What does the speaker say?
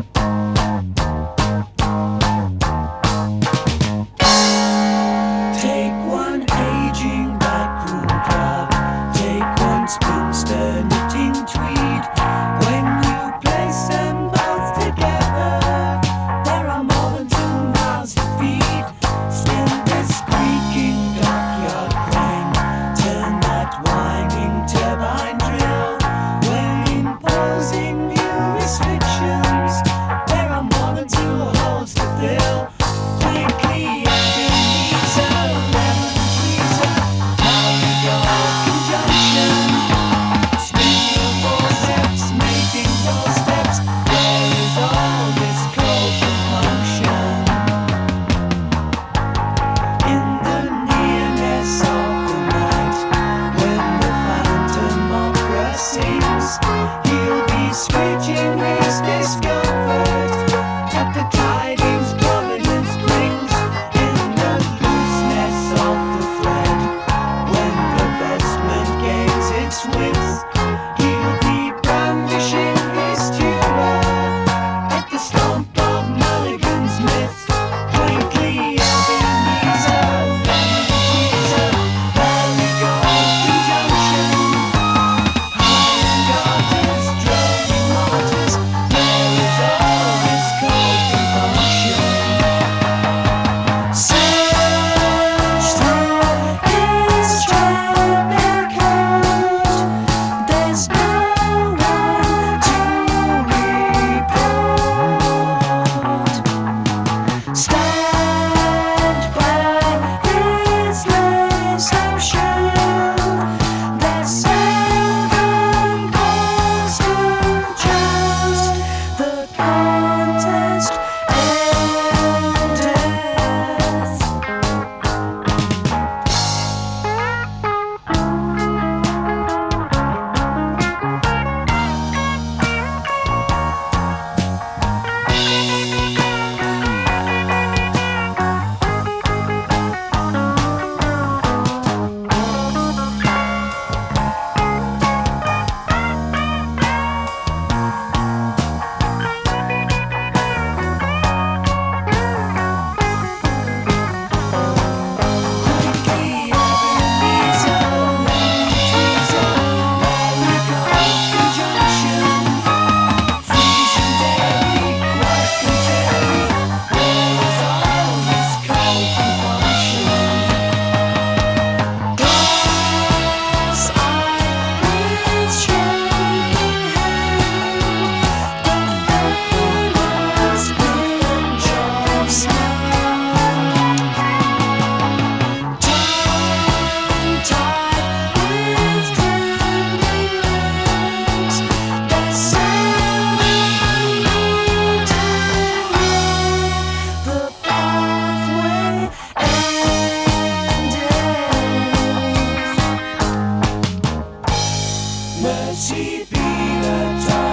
Take one aging backroom club, take one spinster knitting tweed. When you place them both together, there are more than 2 mouths to feed. Spin this creaking dockyard crane, turn that whining turbine drill. When imposing new restrictions, there are more than 2 holes to fill. Quickly Ebenezer, lemon tweezer, how you go conjunction. Spin your forceps, making doorsteps. Where is all this cold compunction? In the nearness of the night, when the phantom opera sings, he'll be screeching his discomfort at the tidings Providence brings. In the looseness of the thread, when the vestment gains its width, he'll be brandishing his tuba at the stomp of Mulligan's myth. Twinkly Ebenezer, lemon tweezer, valley gold conjunction. Highland garters, droning martyrs, where is all this cold compunction? Search through his traffic code, there's no one to report. Stand by his laser show, there's 7 constant just the contest endeth. Quickly Ebenezer, lemon tweezer, valley gold conjunction. Frisian dairy, quite contrary, where is all this cold compunction? Glass eye with shaking hand, the famous pinch of sand. Tongue-tied with trembling legs, there's 7 the pathway endeth. Mercy be the time.